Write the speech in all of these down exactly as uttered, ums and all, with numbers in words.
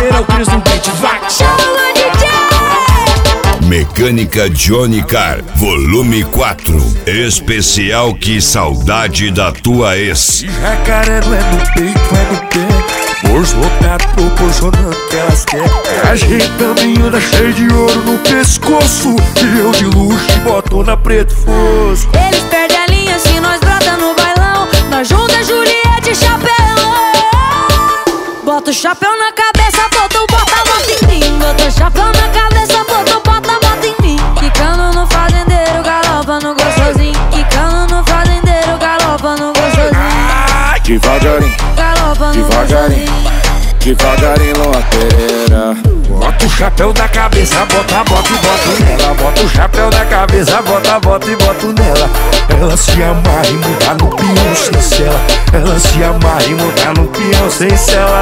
Pereira, o Cris no beat, vai! Chama D J! Mecânica Johnny Car, volume quatro. Especial Que Saudade da Tua Ex. Jacaré não é no peito, é no pé. Bolso lotado proporcionando que elas querem. Ajeitando e anda cheio de ouro no pescoço. E eu de luxo e botona preto fosco. Eles perdem a linha se nós brota no bailão. Nós junta Juliette e chapelão. Bota o chapéu na cabeça, bota o bota, bota em mim. Bota o chapéu na cabeça, bota o bota, bota em mim. Quicando no fazendeiro, galopa no gostosinho. Quicando no fazendeiro, galopa no gostosinho. Devagarinho, Galopa no devagarinho, gostosinho. devagarinho, Lua Pereira. Bota o chapéu da cabeça, bota, bota e bota nela. Bota o chapéu da cabeça, bota, bota e bota nela. Ela se amarra e muda no peão sem cela. Ela se amarra e muda no peão sem cela.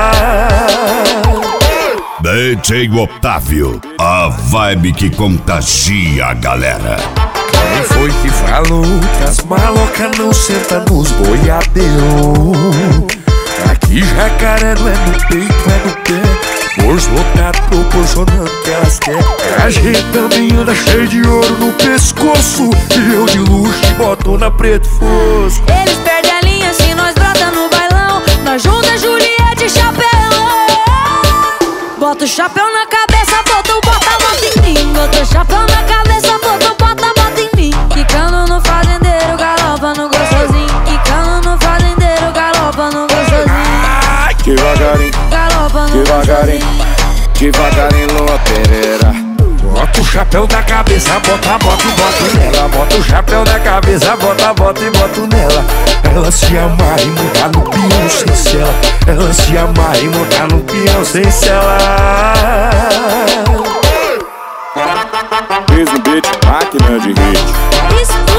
D J Otávio, a vibe que contagia a galera. Quem foi que falou que as malocas não sentam nos boiadeiros? Aqui Jacaré não é no peito, é no pé. Bolso lotado proporcionando que elas querem. Ajeitando e anda cheio de ouro no pescoço. E eu de luxo e botona preto fosco. Eles perdem a linha se nós brota no bailão. Nós junta Juliette e chapelão. Bota o chapéu na cabeça, bota o bota, bota em mim. Bota o chapéu na cabeça, bota o bota, bota em mim. Quicando no fazendeiro, galopa no gostosinho. Quicando no fazendeiro, galopa no gostosinho. Devagarinho, Galopa no devagarinho, gostosinho. devagarinho, Lua Pereira. Bota o chapéu da cabeça, bota, bota e bota nela. Bota o chapéu da cabeça, bota, bota e bota nela. Ela se amarra e muda no peão sem cela. Ela se amarra e muda no peão sem cela. Fiz no beat, máquina de hit. Isso